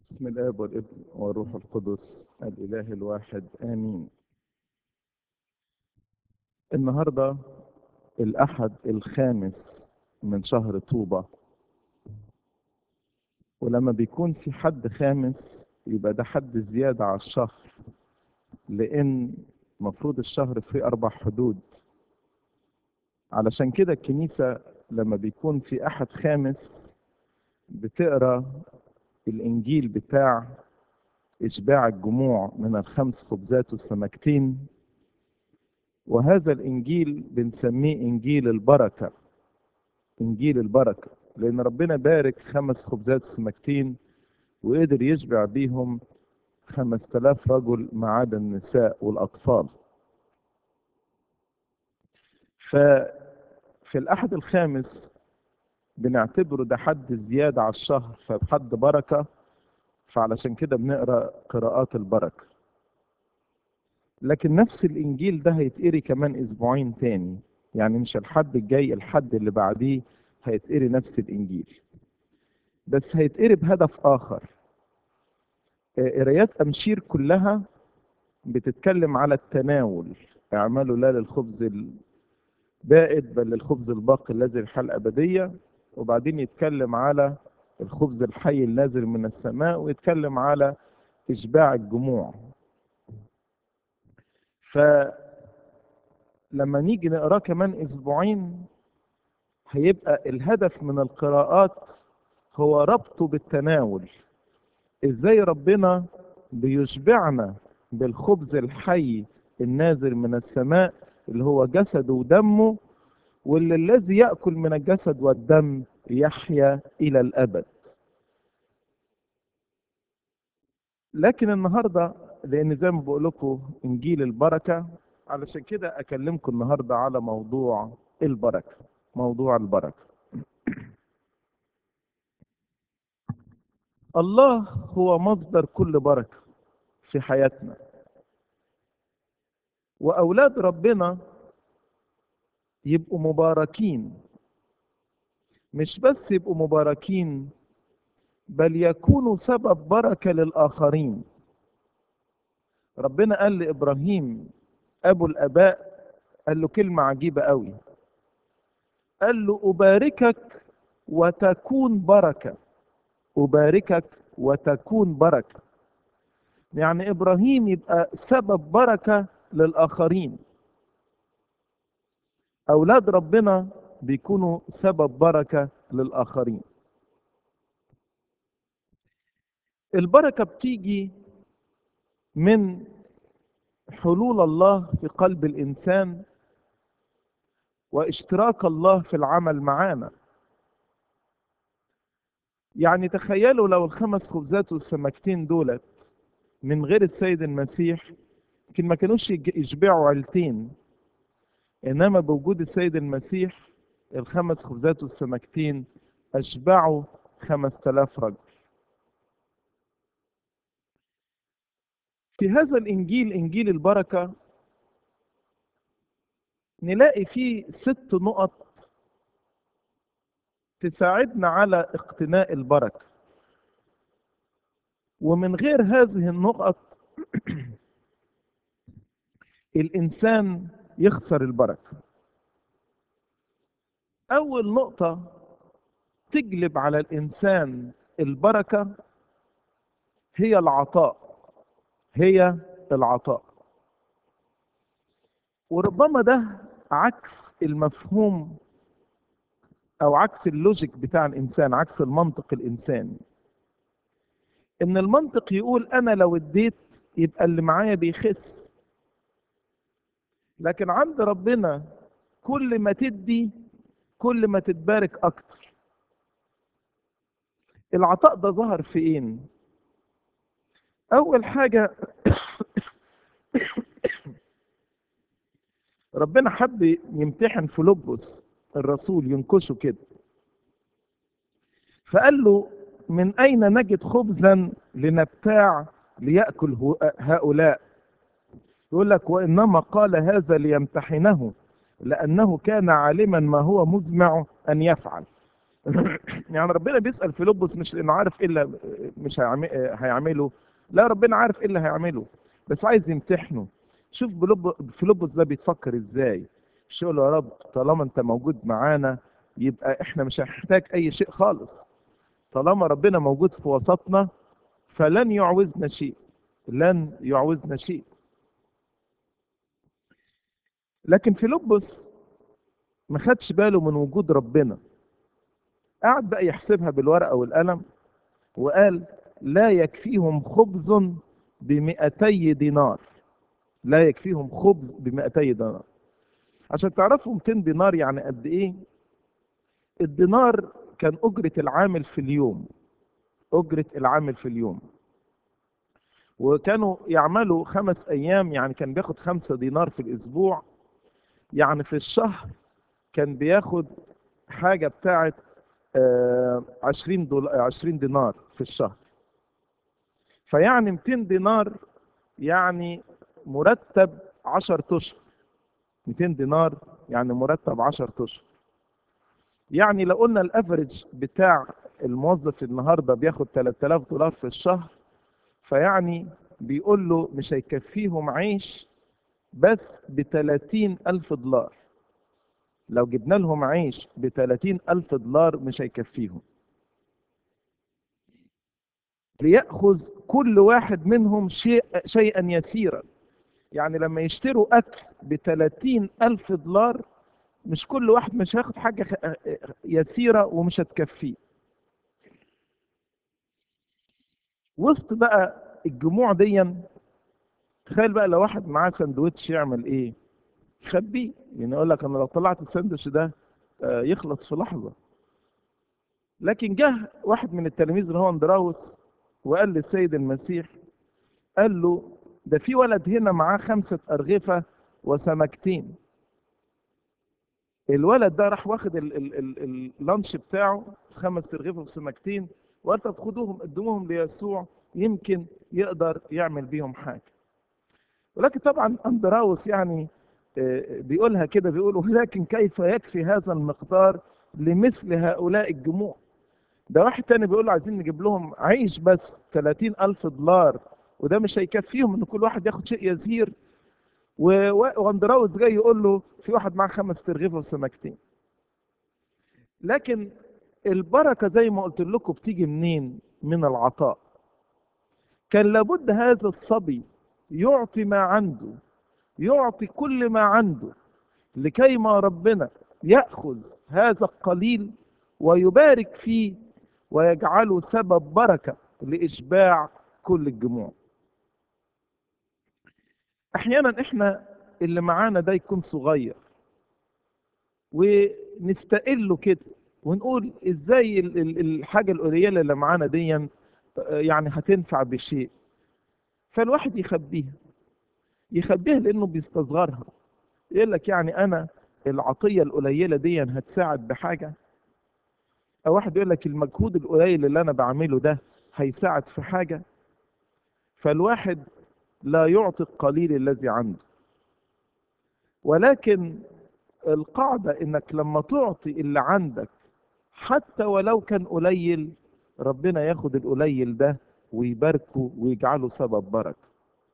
بسم الآب والابن والروح القدس الإله الواحد آمين. النهاردة الأحد الخامس من شهر طوبة، ولما بيكون في حد خامس يبقى ده حد زيادة على الشهر، لأن مفروض الشهر فيه 4 حدود. علشان كده الكنيسة لما بيكون في أحد خامس بتقرأ الإنجيل بتاع إشباع الجموع من الخمس خبزات والسمكتين، وهذا الإنجيل بنسميه إنجيل البركة. إنجيل البركة لأن ربنا بارك 5 خبزات وسمكتين وقدر يشبع بيهم 5000 رجل ما عدا النساء والأطفال. ففي الأحد الخامس بنعتبره ده حد زيادة على الشهر، فحد بركة، فعلشان كده بنقرأ قراءات البركة. لكن نفس الإنجيل ده هيتقري كمان أسبوعين تاني، يعني مش الحد الجاي، الحد اللي بعديه هيتقري نفس الإنجيل، بس هيتقري بهدف آخر. قرايات أمشير كلها بتتكلم على التناول. اعملوا لا للخبز البائد بل للخبز الباقي الذي الحياة الأبدية، وبعدين يتكلم على الخبز الحي النازل من السماء، ويتكلم على إشباع الجموع. فلما نيجي نقراه كمان أسبوعين هيبقى الهدف من القراءات هو ربطه بالتناول. ازاي ربنا بيشبعنا بالخبز الحي النازل من السماء اللي هو جسده ودمه، واللي الذي يأكل من الجسد والدم يحيا إلى الأبد. لكن النهاردة لأن زي ما بقول لكم إنجيل البركة، علشان كده أكلمكم النهاردة على موضوع البركة. موضوع البركة، الله هو مصدر كل بركة في حياتنا، وأولاد ربنا يبقوا مباركين. مش بس يبقوا مباركين، بل يكونوا سبب بركة للآخرين. ربنا قال لإبراهيم أبو الآباء، قال له كلمة عجيبة قوي، قال له أباركك وتكون بركة. أباركك وتكون بركة، يعني إبراهيم يبقى سبب بركة للآخرين. أولاد ربنا بيكونوا سبب بركة للآخرين. البركة بتيجي من حلول الله في قلب الإنسان واشتراك الله في العمل معانا. يعني تخيلوا لو ال5 خبزات والسمكتين دولت من غير السيد المسيح يمكن ما كانوش يشبعوا عيلتين، إنما بوجود السيد المسيح ال5 خبزات والسمكتين أشبعوا 5000 رجل. في هذا الإنجيل إنجيل البركة نلاقي فيه 6 نقط تساعدنا على اقتناء البركة، ومن غير هذه النقط الإنسان يخسر البركة. أول نقطة تجلب على الإنسان البركة هي العطاء. هي العطاء، وربما ده عكس المفهوم أو عكس اللوجيك بتاع الإنسان، عكس المنطق الإنساني. إن المنطق يقول أنا لو اديت يبقى اللي معايا بيخس، لكن عند ربنا كل ما تدي كل ما تتبارك أكتر. العطاء ده ظهر فين؟ أول حاجة ربنا حب يمتحن فيلبس الرسول، ينكشه كده، فقال له من أين نجد خبزا لنبتاع ليأكل هؤلاء؟ يقول لك وإنما قال هذا ليمتحنه لأنه كان عالما ما هو مزمع أن يفعل. يعني ربنا بيسأل فيلبس مش لأنه عارف إيه اللي مش هيعمله. لا، ربنا عارف إيه اللي هيعمله، بس عايز يمتحنه. شوف فيلبس ده بيتفكر إزاي. مش يقول له يا رب طالما أنت موجود معانا يبقى إحنا مش هنحتاج أي شيء خالص. طالما ربنا موجود في وسطنا فلن يعوزنا شيء، لن يعوزنا شيء. لكن فيلبس ما خدش باله من وجود ربنا. قعد بقى يحسبها بالورقة والقلم وقال لا يكفيهم خبز بمئتي دينار. لا يكفيهم خبز بمئتي دينار. عشان تعرفوا 200 دينار يعني قد ايه. الدينار كان أجرة العامل في اليوم. أجرة العامل في اليوم. وكانوا يعملوا 5 أيام، يعني كان بياخد 5 دينار في الأسبوع. يعني في الشهر كان بياخد حاجة بتاعت 20 دينار في الشهر. فيعني 200 دينار يعني مرتب 10 اشهر. 200 دينار يعني مرتب 10 اشهر. يعني لو قلنا الافريج بتاع الموظف النهارده بياخد 3000 دولار في الشهر، فيعني بيقول له مش هيكفيهم عيش بس ب 30,000 دولار. لو جبنا لهم عيش ب 30,000 دولار مش هيكفيهم. ليأخذ كل واحد منهم شيئا يسيرا. يعني لما يشتروا أكل ب 30,000 دولار، مش كل واحد مش هياخد حاجة يسيرة ومش هتكفيه. وسط بقى الجموع دي، تخيل بقى لو واحد معاه سندوتش يعمل ايه؟ يخبيه. يعني يقول لك انا لو طلعت السندوتش ده يخلص في لحظة. لكن جه واحد من التلاميذ اللي هو اندراوس وقال للسيد المسيح، قال له ده في ولد هنا معاه 5 أرغفة وسمكتين. الولد ده راح واخد اللانش بتاعه 5 أرغفة وسمكتين، وقال طب خدوهم قدموهم ليسوع يمكن يقدر يعمل بيهم حاجة. ولكن طبعا اندراوس يعني بيقولها كده، بيقول ولكن كيف يكفي هذا المقدار لمثل هؤلاء الجموع. ده واحد تاني بيقول له عايزين نجيب لهم عيش بس 30,000 دولار، وده مش هيكفيهم ان كل واحد ياخد شيء يسير. واندراوس جاي يقول له في واحد معاه 5 أرغفة وسمكتين. لكن البركة زي ما قلت لكم بتيجي منين؟ من العطاء. كان لابد هذا الصبي يعطي ما عنده، يعطي كل ما عنده، لكي ما ربنا يأخذ هذا القليل ويبارك فيه ويجعله سبب بركة لإشباع كل الجموع. أحيانا إحنا اللي معانا ده يكون صغير ونستقله كده ونقول إزاي الحاجة القليلة اللي معانا دي يعني هتنفع بشيء. فالواحد يخبيها، يخبيها لأنه بيستصغرها. يقول لك يعني أنا العطية القليلة دي هتساعد بحاجة؟ أو واحد يقول لك المجهود القليل اللي أنا بعمله ده هيساعد في حاجة؟ فالواحد لا يعطي القليل الذي عنده. ولكن القاعدة إنك لما تعطي اللي عندك حتى ولو كان قليل، ربنا ياخد القليل ده ويباركه ويجعله سبب بركة.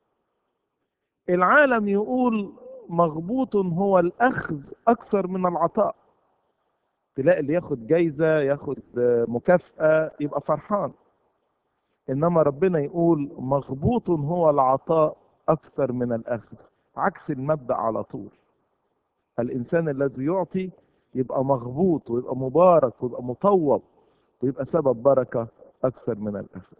العالم يقول مغبوط هو الأخذ أكثر من العطاء. تلاقي اللي ياخد جايزة ياخد مكافأة يبقى فرحان. إنما ربنا يقول مغبوط هو العطاء أكثر من الأخذ. عكس المبدأ على طول. الإنسان الذي يعطي يبقى مغبوط ويبقى مبارك ويبقى مطوب ويبقى سبب بركة أكثر من الأخذ.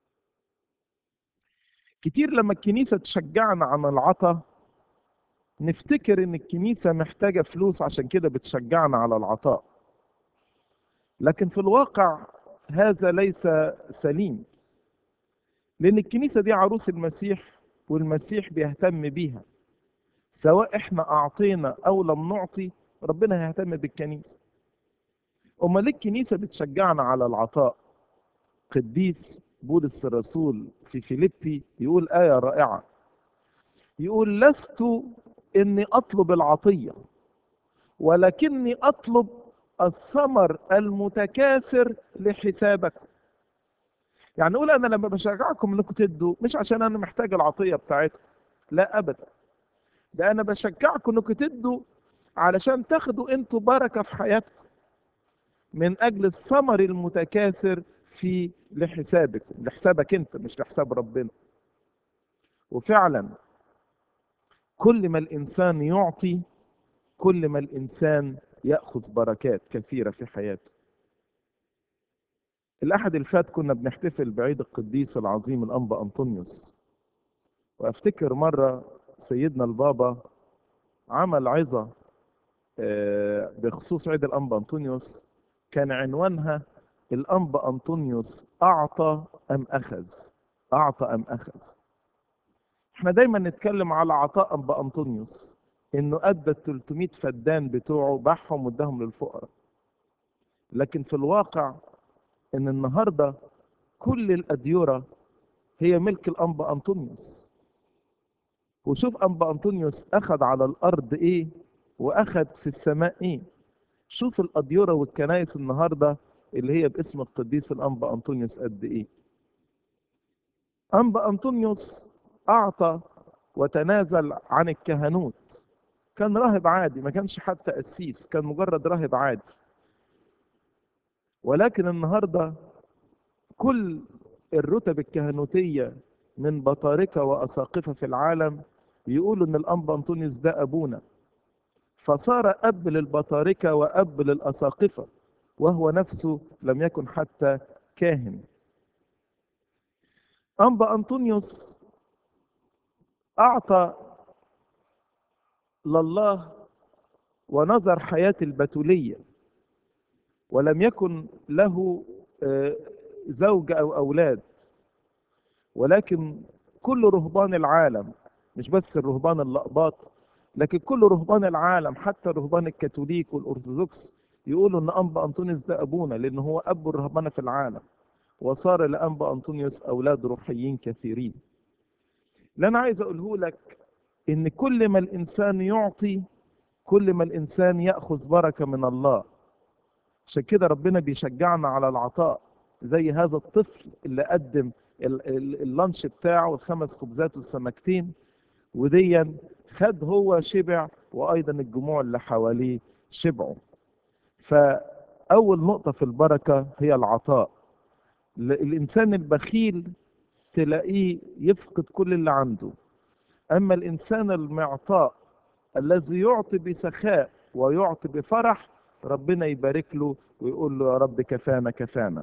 كتير لما الكنيسة تشجعنا عن العطاء نفتكر إن الكنيسة محتاجة فلوس عشان كده بتشجعنا على العطاء. لكن في الواقع هذا ليس سليم. لأن الكنيسة دي عروس المسيح والمسيح بيهتم بيها. سواء احنا أعطينا أو لم نعطي ربنا هيهتم بالكنيسة. أمال ليه الكنيسة بتشجعنا على العطاء؟ قديس بولس الرسول في فيليبي يقول آية رائعة. يقول لست إني أطلب العطية ولكني أطلب الثمر المتكاثر لحسابكم. يعني نقول انا لما بشجعكم انكم تدوا مش عشان انا محتاج العطيه بتاعتكم، لا ابدا، ده انا بشجعكم انكم تدوا علشان تاخدوا انتوا بركه في حياتكم من اجل الثمر المتكاثر في لحسابكم، لحسابك انت مش لحساب ربنا. وفعلا كل ما الانسان يعطي كل ما الانسان ياخذ بركات كثيره في حياته. الاحد اللي فات كنا بنحتفل بعيد القديس العظيم الانبا انطونيوس، وافتكر مره سيدنا البابا عمل عظه بخصوص عيد الانبا انطونيوس، كان عنوانها الانبا انطونيوس اعطى ام اخذ. اعطى ام اخذ. احنا دايما نتكلم على عطاء انبا انطونيوس، انه ادى ال 300 فدان بتوعه باعهم واداهم للفقراء. لكن في الواقع ان النهارده كل الاديره هي ملك الانبا انطونيوس. وشوف انبا انطونيوس اخذ على الارض ايه واخذ في السماء ايه. شوف الاديره والكنائس النهارده اللي هي باسم القديس الانبا انطونيوس قد ايه. انبا انطونيوس اعطى وتنازل عن الكهنوت. كان راهب عادي، ما كانش حتى قسيس، كان مجرد راهب عادي. ولكن النهارده كل الرتب الكهنوتيه من بطاركه واساقفه في العالم يقولوا ان الانبا انطونيوس ده ابونا، فصار اب للبطاركه واب للاساقفه، وهو نفسه لم يكن حتى كاهن. انبا انطونيوس اعطى لله ونظر حياه البتوليه، ولم يكن له زوج او اولاد. ولكن كل رهبان العالم، مش بس الرهبان الأقباط، لكن كل رهبان العالم حتى رهبان الكاثوليك والأرثوذكس يقولوا إن أنبا أنطونيوس ده أبونا، لأن هو أب الرهبنة في العالم. وصار لأنبا أنطونيوس أولاد روحيين كثيرين. اللي أنا عايز أقوله لك إن كل ما الإنسان يعطي كل ما الإنسان يأخذ بركة من الله. عشان كده ربنا بيشجعنا على العطاء، زي هذا الطفل اللي قدم اللانش بتاعه الخمس خبزات والسمكتين، وديا خد هو شبع وايضا الجموع اللي حواليه شبعوا. فاول نقطه في البركه هي العطاء. الانسان البخيل تلاقيه يفقد كل اللي عنده، اما الانسان المعطاء الذي يعطي بسخاء ويعطي بفرح ربنا يبارك له ويقول له يا رب كفانا كفانا.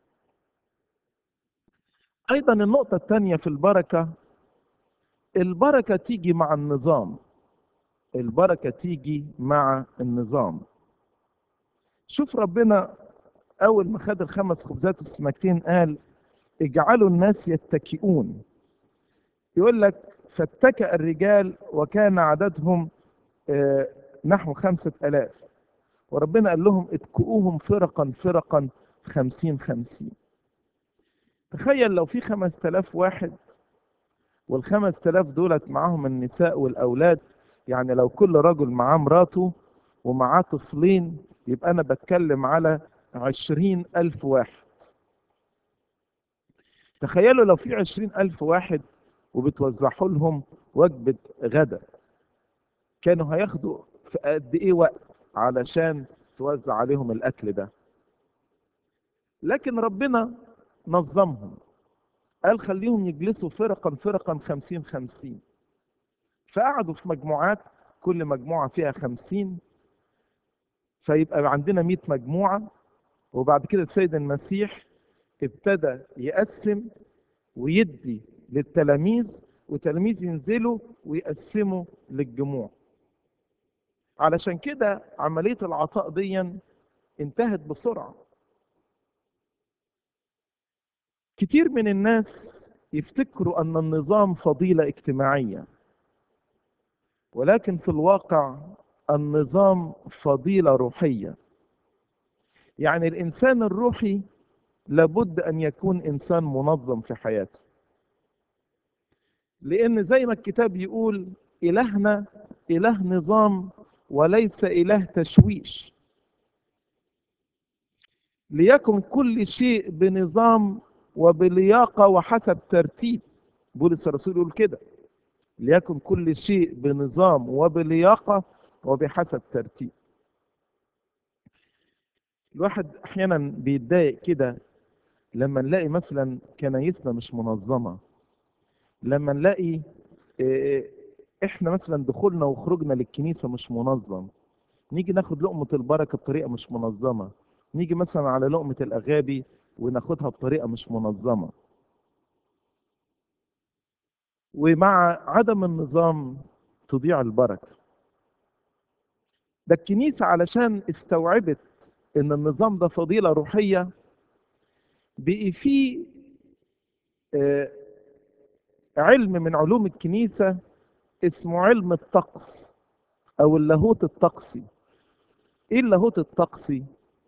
ايضا النقطه الثانيه في البركه، البركه تيجي مع النظام. البركه تيجي مع النظام. شوف ربنا اول ما خد الخمس خبزات والسمكتين قال اجعلوا الناس يتكئون. يقول لك فاتكأ الرجال وكان عددهم نحو 5000. وربنا قال لهم اتكؤوهم فرقا فرقا 50 50. تخيل لو في 5000 واحد، وال5000 دولت معاهم النساء والأولاد، يعني لو كل رجل معاه مراته ومعاه طفلين يبقى أنا بتكلم على 20,000 واحد. تخيلوا لو في 20,000 واحد وبتوزعوا لهم وجبة غدا، كانوا هياخدوا في قد إيه وقت علشان توزع عليهم الأكل ده؟ لكن ربنا نظمهم، قال خليهم يجلسوا فرقا فرقا 50 50. فقعدوا في مجموعات، كل مجموعة فيها 50، فيبقى عندنا 100 مجموعة. وبعد كده السيد المسيح ابتدى يقسم ويدي للتلاميذ، وتلاميذ ينزلوا ويقسموا للجموع. علشان كده عملية العطاء دي انتهت بسرعة. كتير من الناس يفتكروا أن النظام فضيلة اجتماعية، ولكن في الواقع النظام فضيلة روحية. يعني الإنسان الروحي لابد أن يكون إنسان منظم في حياته، لأن زي ما الكتاب يقول إلهنا إله نظام وليس إله تشويش. ليكن كل شيء بنظام وبلياقة وحسب ترتيب. بولس الرسول يقول كده، ليكن كل شيء بنظام وبلياقة وبحسب ترتيب. الواحد أحيانا بيتضايق كده لما نلاقي مثلا كنايسنا مش منظمة، لما نلاقي آه، احنا مثلا دخولنا وخروجنا للكنيسة مش منظم، نيجي ناخد لقمة البركة بطريقة مش منظمة، نيجي مثلا على لقمة الأغابي وناخدها بطريقة مش منظمة. ومع عدم النظام تضيع البركة. ده الكنيسة علشان استوعبت ان النظام ده فضيلة روحية، بقي فيه آه، علم من علوم الكنيسة اسمه علم الطقس او اللاهوت الطقسي. ايه اللاهوت الطقسي؟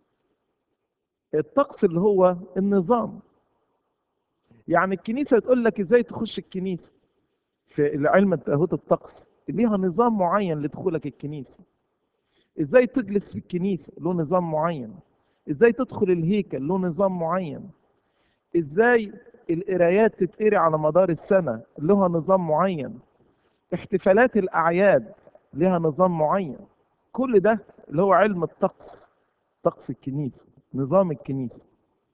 الطقس اللي هو النظام. يعني الكنيسة تقول لك ازاي تخش الكنيسة. في علم اللاهوت الطقس ليها نظام معين لدخولك الكنيسة. ازاي تجلس في الكنيسة له نظام معين. ازاي تدخل الهيكل له نظام معين. ازاي القرايات تتقري على مدار السنة لها نظام معين. احتفالات الأعياد لها نظام معين. كل ده اللي هو علم الطقس، طقس الكنيسة، نظام الكنيسة.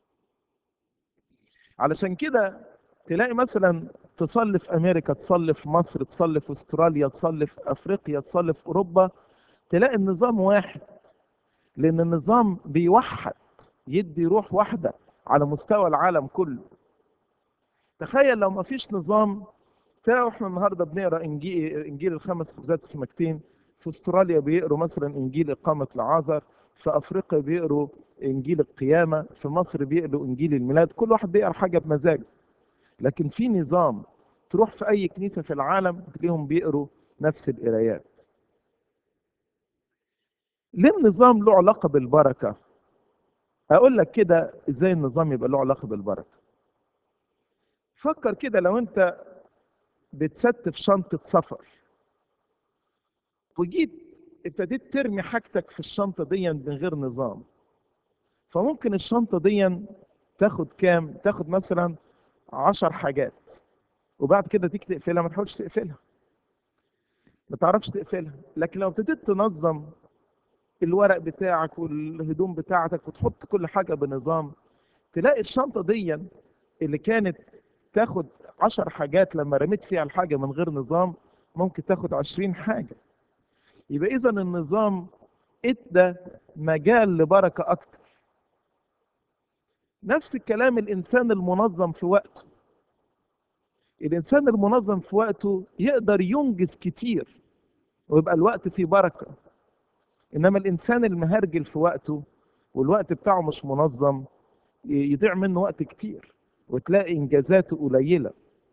علشان كده تلاقي مثلا تصلي في أمريكا، تصلي في مصر، تصلي في أستراليا، تصلي في أفريقيا، تصلي في أوروبا، تلاقي النظام واحد. لأن النظام بيوحد، يدي روح واحدة على مستوى العالم كله. تخيل لو ما فيش نظام، تلاقوا احنا النهارده بنقرا انجيل الخمس خبزات السمكتين، في استراليا بيقروا مثلا انجيل اقامه لعازر، في افريقيا بيقروا انجيل القيامه، في مصر بيقروا انجيل الميلاد، كل واحد بيقرا حاجه بمزاجه. لكن في نظام، تروح في اي كنيسه في العالم تلاقيهم بيقروا نفس القرايات. ليه النظام له علاقه بالبركه؟ اقول لك كده ازاي النظام يبقى له علاقه بالبركه. فكر كده لو انت بتستف شنطه سفر، وجيت ابتديت ترمي حاجتك في الشنطه دي من غير نظام، فممكن الشنطه دي تاخد كام؟ تاخد مثلا 10 حاجات، وبعد كده تيجي تقفلها ما تحاولش تقفلها، ما تعرفش تقفلها. لكن لو ابتديت تنظم الورق بتاعك والهدوم بتاعتك وتحط كل حاجه بنظام، تلاقي الشنطه دي اللي كانت تاخد 10 حاجات لما رميت فيها الحاجه من غير نظام ممكن تاخد 20 حاجه. يبقى اذا النظام ادى مجال لبركه اكتر. نفس الكلام الانسان المنظم في وقته. الانسان المنظم في وقته يقدر ينجز كتير ويبقى الوقت فيه بركه. انما الانسان المهرجل في وقته والوقت بتاعه مش منظم، يضيع منه وقت كتير وتلاقي انجازاته قليله.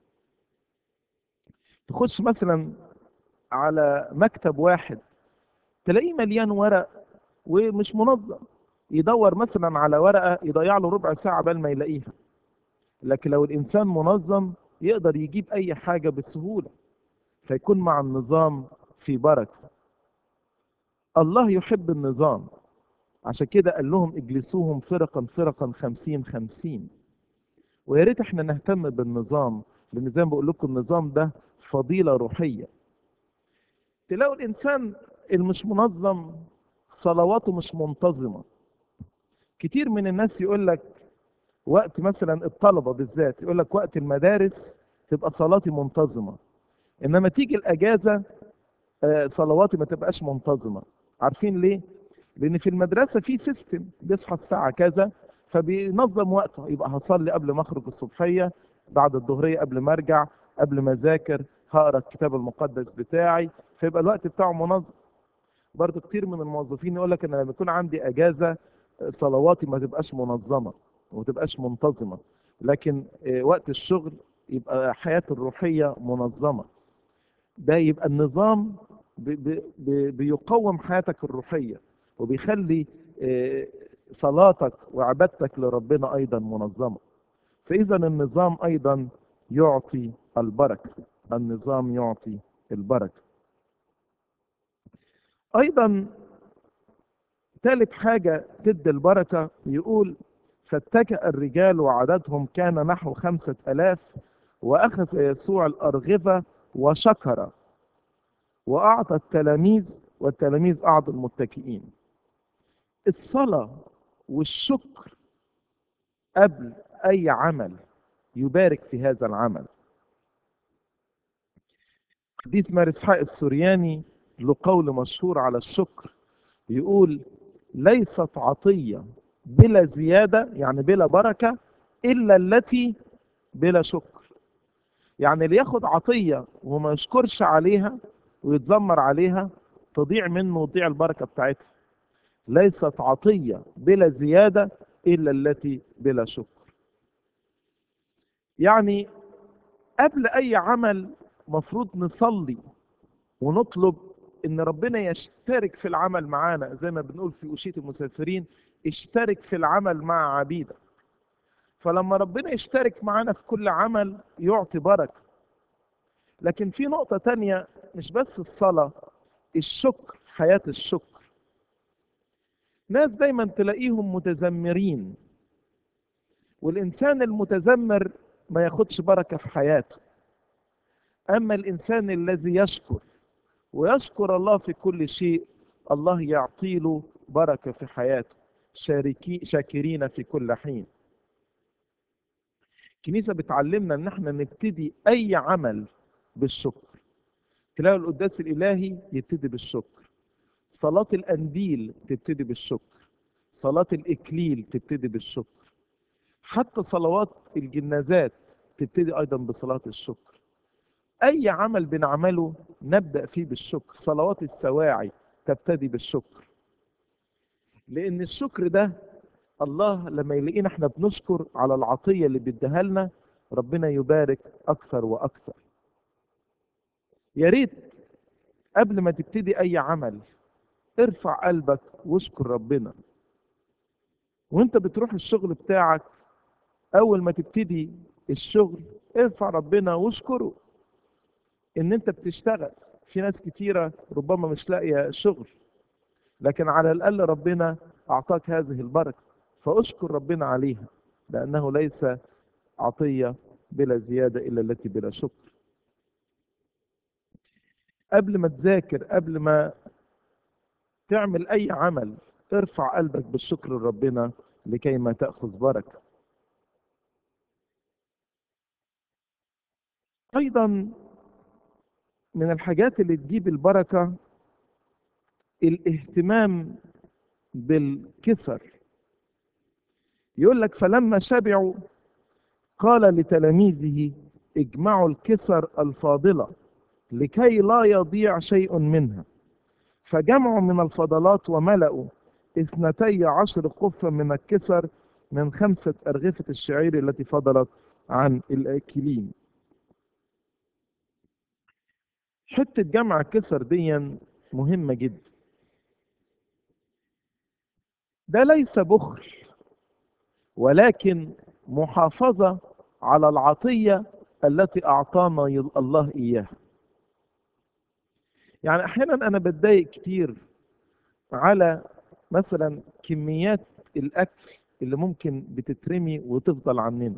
تخش مثلا على مكتب واحد تلاقيه مليان ورق ومش منظم، يدور مثلا على ورقه يضيع له ربع ساعه بال ما يلاقيها. لكن لو الانسان منظم يقدر يجيب اي حاجه بسهوله، فيكون مع النظام في بركه. الله يحب النظام، عشان كده قال لهم اجلسوهم فرقا فرقا 50 50. ويا ريت احنا نهتم بالنظام، لان زي ما بقول لكم النظام ده فضيله روحيه. تلاقوا الانسان المش منظم صلواته مش منتظمه. كتير من الناس يقول لك وقت مثلا الطلبه بالذات يقول لك وقت المدارس تبقى صلاتي منتظمه، انما تيجي الاجازه صلواتي ما تبقاش منتظمه. عارفين ليه؟ لان في المدرسه في سيستم، بيصحى الساعه كذا فبينظم وقته، يبقى هصلي قبل ما اخرج الصبحيه، بعد الظهريه قبل ما ارجع، قبل ما اذاكر هقرا الكتاب المقدس بتاعي، فيبقى الوقت بتاعه منظم. برضو كتير من الموظفين يقول لك انا لما يكون عندي اجازه صلواتي ما تبقاش منظمه وما تبقاش منتظمه. لكن وقت الشغل يبقى حياتي الروحيه منظمه. ده يبقى النظام بيقوم حياتك الروحية، وبيخلي آه، صلاتك وعبادتك لربنا أيضا منظمة. فإذا النظام أيضا يعطي البركة. النظام يعطي البركة. أيضا تالت حاجة تدي البركة يقول: فاتكأ الرجال وعددهم كان نحو 5000، وأخذ يسوع الأرغفة وشكر وأعطى التلاميذ، والتلاميذ أعطوا المتكئين. الصلاة والشكر قبل أي عمل يبارك في هذا العمل. قديس مار إسحاق السورياني له قول مشهور على الشكر، يقول: ليست عطية بلا زيادة، يعني بلا بركة، إلا التي بلا شكر. يعني اللي ياخد عطية وما يشكرش عليها ويتذمر عليها تضيع منه وتضيع البركة بتاعتها. ليست عطية بلا زيادة إلا التي بلا شكر. يعني قبل أي عمل مفروض نصلي ونطلب إن ربنا يشترك في العمل معانا، زي ما بنقول في أوشية المسافرين: اشترك في العمل مع عبيدك. فلما ربنا يشترك معانا في كل عمل يعطي بركة. لكن في نقطة تانية، مش بس الصلاة، الشكر، حياة الشكر. ناس دايما تلاقيهم متذمرين، والإنسان المتذمر ما ياخدش بركة في حياته. أما الإنسان الذي يشكر ويشكر الله في كل شيء، الله يعطي له بركة في حياته. شاكرين في كل حين. الكنيسة بتعلمنا ان احنا نبتدي اي عمل بالشكر. تلاقوا القداس الالهي يبتدي بالشكر، صلاة الانديل تبتدي بالشكر، صلاة الاكليل تبتدي بالشكر، حتى صلوات الجنازات تبتدي ايضا بصلاة الشكر. اي عمل بنعمله نبدأ فيه بالشكر. صلوات السواعي تبتدي بالشكر، لان الشكر ده الله لما يلاقينا احنا بنشكر على العطية اللي بيديها لنا، ربنا يبارك اكثر واكثر. يا ريت قبل ما تبتدي اي عمل ارفع قلبك واشكر ربنا. وانت بتروح الشغل بتاعك، اول ما تبتدي الشغل ارفع ربنا واشكره ان انت بتشتغل. في ناس كتيرة ربما مش لاقية شغل، لكن على الاقل ربنا اعطاك هذه البركة، فاشكر ربنا عليها، لانه ليس عطية بلا زيادة الا التي بلا شكر. قبل ما تذاكر، قبل ما تعمل اي عمل، ارفع قلبك بالشكر لربنا لكي ما تأخذ بركة. ايضا من الحاجات اللي تجيب البركة الاهتمام بالكسر. يقول لك: فلما شبعوا قال لتلاميذه: اجمعوا الكسر الفاضلة لكي لا يضيع شيء منها. فجمعوا من الفضلات وملأوا 12 قفة من الكسر من 5 أرغفة الشعير التي فضلت عن الآكلين. حتة جمع الكسر دي مهمة جدا. ده ليس بخل، ولكن محافظة على العطية التي أعطانا الله إياها. يعني أحيانا أنا بتضايق كتير على مثلا كميات الأكل اللي ممكن بتترمي وتفضل عننا.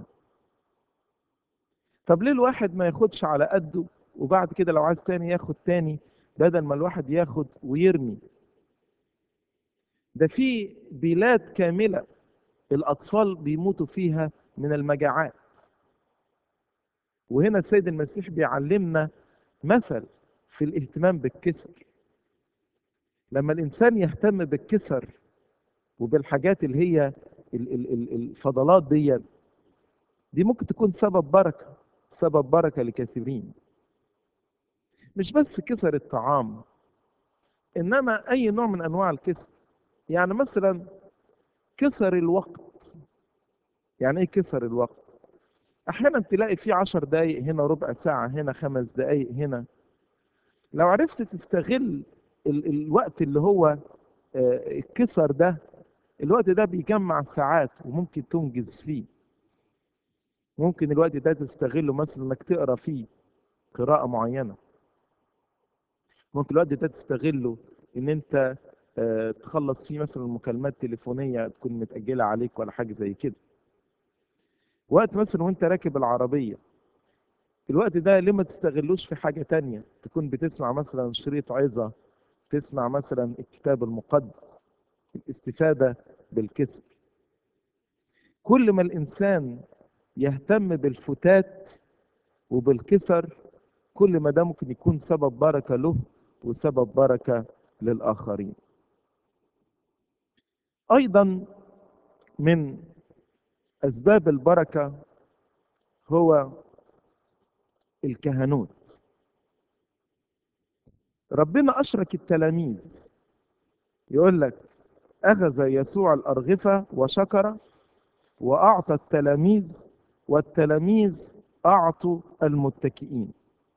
طب ليه الواحد ما ياخدش على قده، وبعد كده لو عايز تاني ياخد تاني، بدل ما الواحد ياخد ويرمي؟ ده في بلاد كاملة الأطفال بيموتوا فيها من المجاعات. وهنا السيد المسيح بيعلمنا مثل في الاهتمام بالكسر. لما الإنسان يهتم بالكسر وبالحاجات اللي هي الفضلات دي ممكن تكون سبب بركة، سبب بركة لكثيرين. مش بس كسر الطعام، إنما أي نوع من أنواع الكسر. يعني مثلا كسر الوقت. يعني إيه كسر الوقت؟ أحيانا تلاقي في 10 دقايق هنا، ربع ساعة هنا، 5 دقايق هنا. لو عرفت تستغل الوقت اللي هو الكسر ده، الوقت ده بيجمع ساعات وممكن تنجز فيه. ممكن الوقت ده تستغله مثلا انك تقرا فيه قراءة معينة. ممكن الوقت ده تستغله ان انت تخلص فيه مثلا مكالمات تليفونية تكون متأجلة عليك ولا حاجة زي كده. وقت مثلا وانت راكب العربية، الوقت ده ليه ما تستغلوش في حاجة تانية؟ تكون بتسمع مثلا شريط عظة، تسمع مثلا الكتاب المقدس، الاستفادة بالكسر. كل ما الإنسان يهتم بالفتات وبالكسر، كل ما ده ممكن يكون سبب بركة له وسبب بركة للآخرين. أيضا من أسباب البركة هو الكهنوت. ربنا أشرك التلاميذ، يقول لك أخذ يسوع الأرغفة وشكر وأعطى التلاميذ، والتلاميذ أعطوا المتكئين.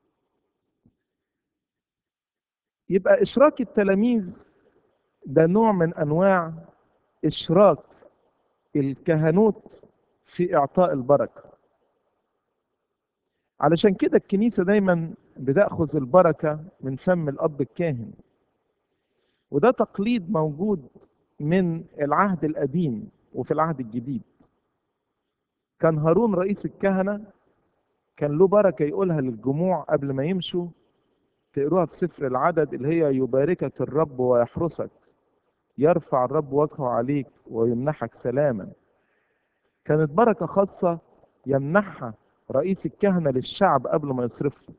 يبقى إشراك التلاميذ ده نوع من أنواع إشراك الكهنوت في إعطاء البركة. علشان كده الكنيسة دايما بتأخذ البركة من فم الأب الكاهن، وده تقليد موجود من العهد القديم وفي العهد الجديد. كان هارون رئيس الكهنة كان له بركة يقولها للجموع قبل ما يمشوا، تقروها في سفر العدد، اللي هي يباركك الرب ويحرسك، يرفع الرب وجهه عليك ويمنحك سلاما. كانت بركة خاصة يمنحها رئيس الكهنة للشعب قبل ما يصرفه.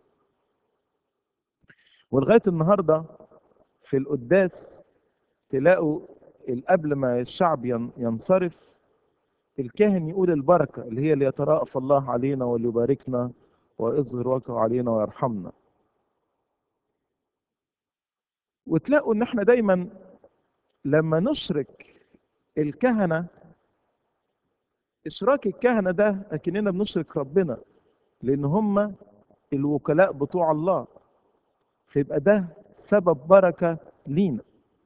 ولغاية النهاردة في القداس تلاقوا قبل ما الشعب ينصرف، الكاهن يقول البركة اللي هي ليتراءف الله علينا وليباركنا ويظهر وجهه علينا ويرحمنا. وتلاقوا ان احنا دايما لما نشرك الكهنة، اشراك الكهنة ده اكننا بنشرك ربنا، لان هم الوكلاء بتوع الله، فيبقى ده سبب بركة لينا.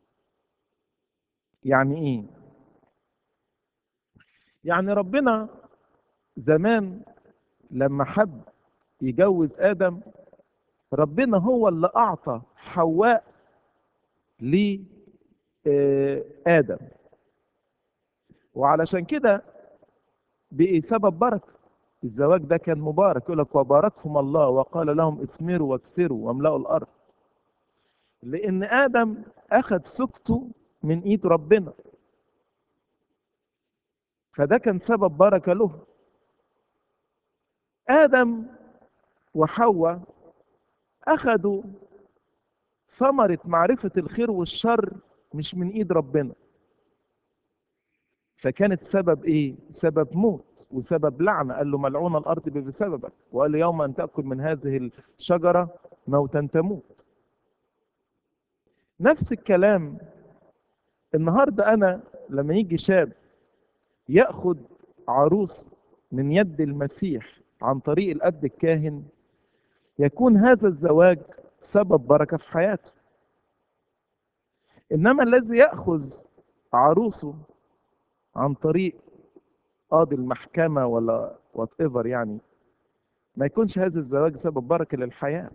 يعني ايه؟ يعني ربنا زمان لما حب يجوز آدم، ربنا هو اللي أعطى حواء لآدم، وعلشان كده بقي سبب بركة. الزواج ده كان مبارك، يقول لك وباركهم الله وقال لهم اثمروا واكثروا واملأوا الأرض، لأن آدم أخذ سكته من إيد ربنا، فده كان سبب بركة له. آدم وحواء أخذوا ثمرة معرفة الخير والشر مش من إيد ربنا، فكانت سبب إيه؟ سبب موت وسبب لعنة. قال له ملعون الأرض بسببك، وقال له يوم أن تأكل من هذه الشجرة موتا تموت. نفس الكلام النهاردة، أنا لما يجي شاب يأخذ عروس من يد المسيح عن طريق الأب الكاهن، يكون هذا الزواج سبب بركة في حياته. إنما الذي يأخذ عروسه عن طريق قاضي المحكمة ولا وات ايفر، يعني ما يكونش هذا الزواج سبب بركة للحياة.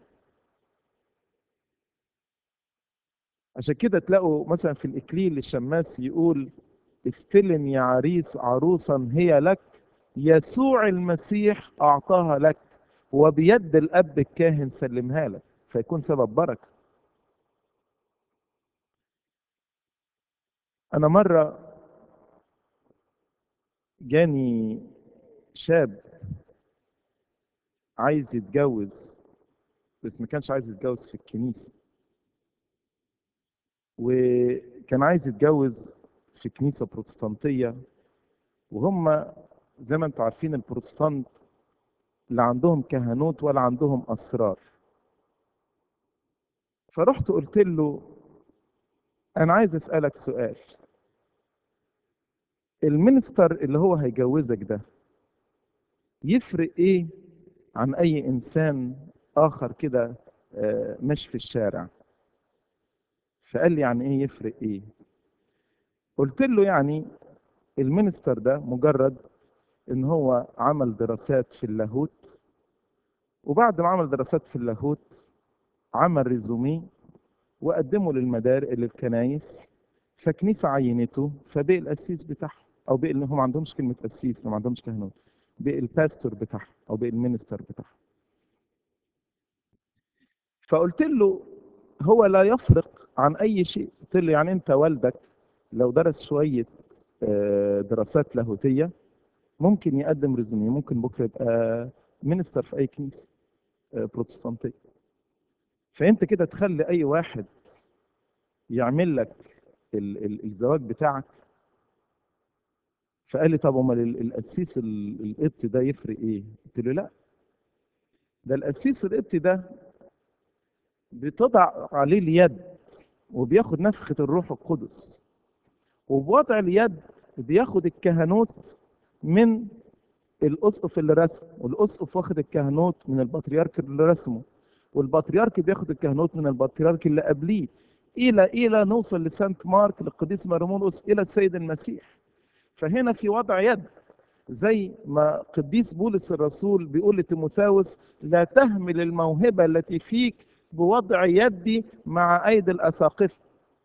عشان كده تلاقوا مثلا في الإكليل الشماس يقول استلم يا عريس عروسا هي لك، يسوع المسيح أعطاها لك وبيد الأب الكاهن سلمها لك، فيكون سبب بركة. أنا مرة جاني شاب عايز يتجوز، بس ما كانش عايز يتجوز في الكنيسة، وكان عايز يتجوز في كنيسة بروتستانتية، وهم زي ما انتم عارفين البروتستانت لا عندهم كهنوت ولا عندهم أسرار. فرحت قلت له أنا عايز أسألك سؤال، المينستر اللي هو هيجوزك ده يفرق إيه عن أي إنسان آخر كده مش في الشارع؟ فقال لي يعني إيه يفرق إيه؟ قلت له يعني المينستر ده مجرد إن هو عمل دراسات في اللاهوت، وبعد ما عمل دراسات في اللاهوت عمل ريزومي وقدمه للكنايس، فكنيسة عينته فبقي القسيس بتاعها، او بقي اللي هم ما عندهمش كلمة قسيس، ما عندهمش كهنوت، بقي الباستور بتاعها او بقي المينستر بتاعها. فقلت له هو لا يفرق عن اي شيء. قلت له يعني انت والدك لو درس شوية دراسات لاهوتية ممكن يقدم ريزومي، ممكن بكرة يبقى مينستر في اي كنيسة بروتستانتية. فانت كده تخلي اي واحد يعمل لك الزواج بتاعك. فقال لي طب امال القسيس القبطي ده يفرق ايه؟ قلت له لا، ده القسيس القبطي ده بتضع عليه اليد وبياخد نفخة الروح القدس، وبوضع اليد بياخد الكهنوت من الاسقف اللي رسمه، والاسقف واخد الكهنوت من البطريرك اللي رسمه، والبطريرك بياخد الكهنوت من البطريرك اللي قبليه، الى نوصل لسانت مارك للقديس مرمولوس الى السيد المسيح. فهنا في وضع يد، زي ما قديس بولس الرسول بيقول لتيموثاوس لا تهمل الموهبة التي فيك بوضع يدي مع أيدي الأساقفة.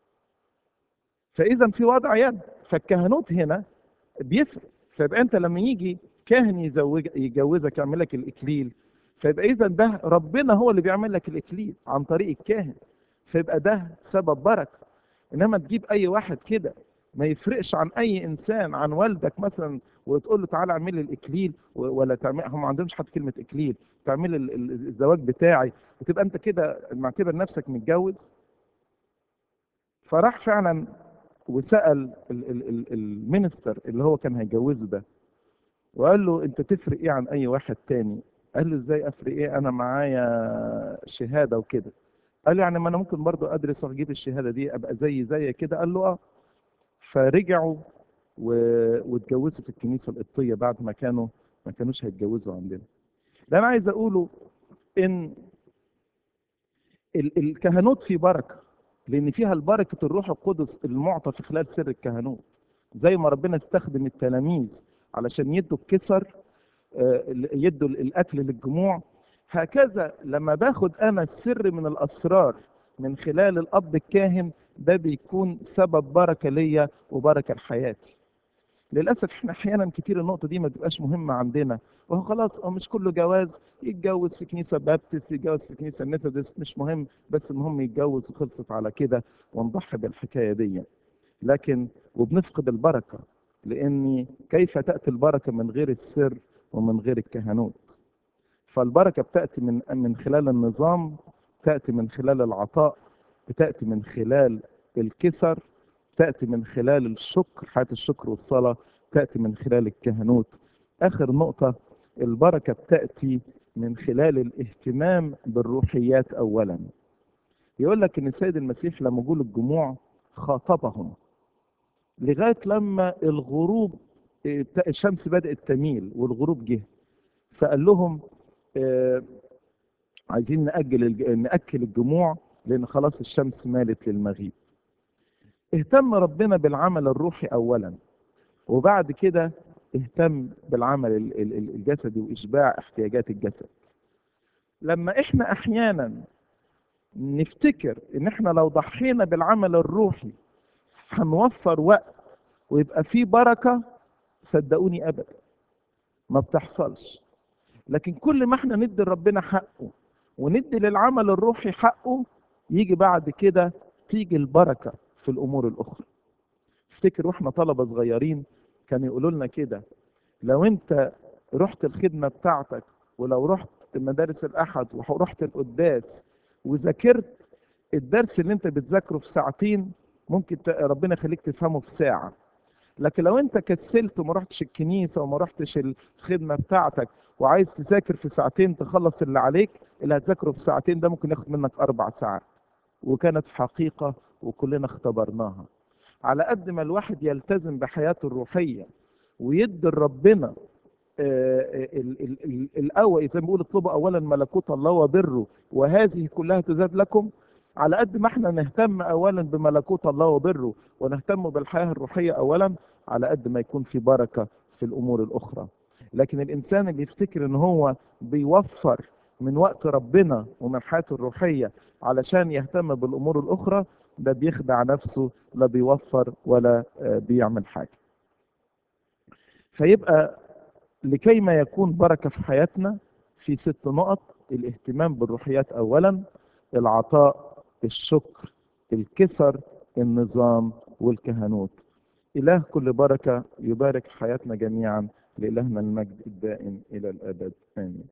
فإذا في وضع يد، فالكهنوت هنا بيفرق. فيبقى أنت لما يجي كاهن يجوزك يعمل لك الإكليل، فيبقى إذا ده ربنا هو اللي بيعمل لك الإكليل عن طريق الكاهن، فيبقى ده سبب بركة. انما تجيب اي واحد كده ما يفرقش عن اي انسان، عن والدك مثلا، وتقول له تعالى اعمل لي الاكليل ولا تعمل، هم ما عندهمش حتى كلمه اكليل، تعمل الزواج بتاعي، وتبقى انت كده معتبر نفسك متجوز. فراح فعلا وسال المينستر اللي هو كان هيجوزه ده، وقال له انت تفرق ايه عن اي واحد تاني؟ قال له ازاي افرق ايه، انا معايا شهاده وكده. قال له يعني ما انا ممكن برضو ادرس واجيب الشهاده دي ابقى زي كده. قال له اه. فرجعوا واتجوزوا في الكنيسه القبطيه بعد ما كانوش هيتجوزوا عندنا. ده انا عايز اقوله ان الكهنوت في بركه، لان فيها البركه الروح القدس المعطى في خلال سر الكهنوت. زي ما ربنا استخدم التلاميذ علشان يدوا الكسر، يدوا الاكل للجموع، هكذا لما باخد انا السر من الاسرار من خلال الاب الكاهن ده بيكون سبب بركه ليا وبركه لحياتي. للاسف احنا احيانا كتير النقطه دي ما بتبقاش مهمه عندنا، وهو خلاص هو مش كله جواز يتجوز في كنيسه بابتست، يتجوز في كنيسه ميثودست، مش مهم، بس المهم يتجوز وخلصت على كده ونضحي بالحكايه دي. لكن وبنفقد البركه، لان كيف تاتي البركه من غير السر ومن غير الكهنوت؟ فالبركه بتاتي من خلال النظام، تاتي من خلال العطاء، بتاتي من خلال الكسر، تأتي من خلال الشكر، حياة الشكر والصلاة، تأتي من خلال الكهنوت. آخر نقطة، البركة بتأتي من خلال الاهتمام بالروحيات أولا. يقول لك إن السيد المسيح لما جول الجموع خاطبهم لغاية لما الغروب، الشمس بدأت تميل والغروب جه، فقال لهم آه، عايزين نأكل الجموع لأن خلاص الشمس مالت للمغيب. اهتم ربنا بالعمل الروحي أولا، وبعد كده اهتم بالعمل الجسدي واشباع احتياجات الجسد. لما احنا احيانا نفتكر ان احنا لو ضحينا بالعمل الروحي هنوفر وقت ويبقى فيه بركه، صدقوني ابدا ما بتحصلش. لكن كل ما احنا ندي لربنا حقه وندي للعمل الروحي حقه، يجي بعد كده تيجي البركه في الامور الاخرى. افتكر واحنا طلبه صغيرين كانوا يقولوا لنا كده، لو انت رحت الخدمة بتاعتك، ولو رحت مدارس الأحد ورحت القداس وذاكرت الدرس اللي انت بتذاكره في ساعتين، ممكن ربنا يخليك تفهمه في ساعة. لكن لو انت كسلت وما رحتش الكنيسة وما رحتش الخدمة بتاعتك وعايز تذاكر في ساعتين تخلص اللي عليك، اللي هتذاكره في ساعتين ده ممكن ياخد منك 4 ساعات. وكانت حقيقة وكلنا اختبرناها. على قد ما الواحد يلتزم بحياته الروحية ويدي لربنا الاول، زي ما بيقول اطلبوا اولا ملكوت الله وبره وهذه كلها تزاد لكم. على قد ما احنا نهتم اولا بملكوت الله وبره ونهتم بالحياه الروحيه اولا، على قد ما يكون في بركه في الامور الاخرى. لكن الانسان اللي يفتكر ان هو بيوفر من وقت ربنا ومن حياته الروحيه علشان يهتم بالامور الاخرى، ده بيخدع نفسه، لا بيوفر ولا بيعمل حاجة. فيبقى لكي ما يكون بركة في حياتنا في 6 نقط: الاهتمام بالروحيات أولا، العطاء، الشكر، الكسر، النظام، والكهنوت. إله كل بركة يبارك حياتنا جميعا، لإلهنا المجد الدائم إلى الأبد آمين.